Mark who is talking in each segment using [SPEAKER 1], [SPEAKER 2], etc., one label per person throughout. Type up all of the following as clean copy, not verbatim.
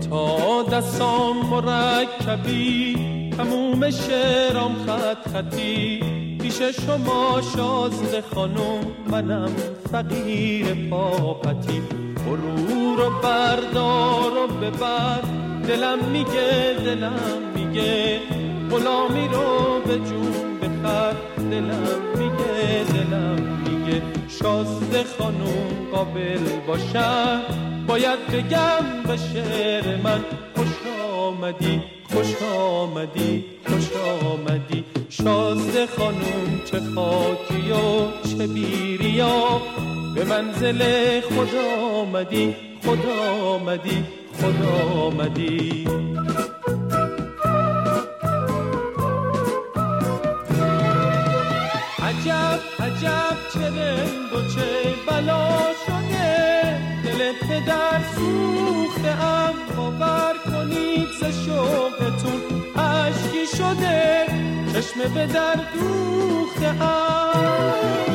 [SPEAKER 1] تا دستام مرکبی، تموم شعرام خط خطی، پیش شما شازده خانم منم فقیر پاپتی. برو رو بردار و ببر، دلم میگه غلامی رو به جون بخر. دلم میگه شازده خانم قابل باشم، باید بگم به شعر من خوش آمدی شازده خانم. چه خاکی و چه بیریا، به منزل خود آمدی عجب چه رنگ و چه بلا شده، دل پدر سوخته ام، باور کنید ز شوقتون اشکی شده، چشم به در دوخته ام.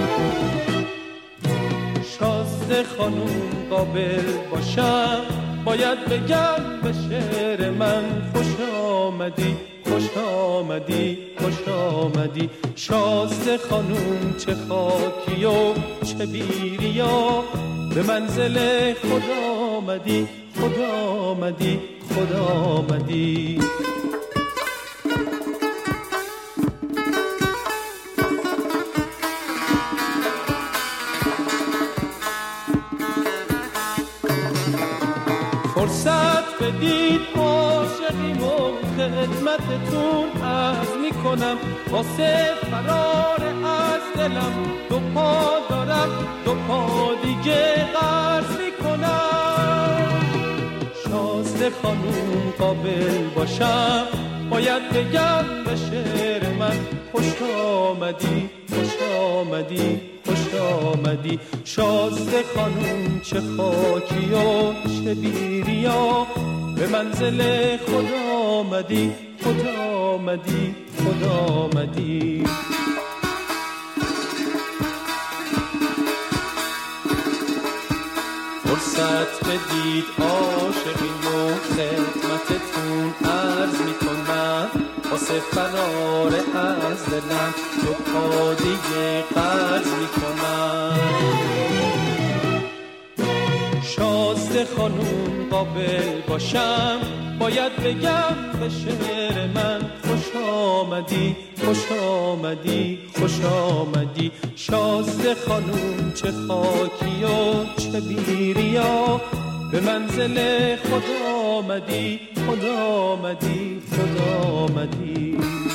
[SPEAKER 1] شازده خانوم قابل باشم، باید بگم به شعر من خوش آمدی شازده خانوم. چه خاکی و چه بیریا، به منزل خود آمدی فرصت بدید عاشقیم و خدمتتون عرض میکنم، واسه فرار از دلم دو پا دارم، دو پا دیگه قرض میکنم. شازده خانوم قابل باشم، باید بگم به شعر من خوش آمدی شازده خانوم. چه خاکی و چه بیریا، به منزل خود آمدی فرصت بدید عاشقین و خدمتتون عرض میکنم، واسه فرار از دلم دو پا دیگه قرض میکنم. شازده خانوم قابل باشم، باید بگم به شعر من خوش آمدی شازده خانوم. چه خاکی و چه بیریا، به منزل خود آمدی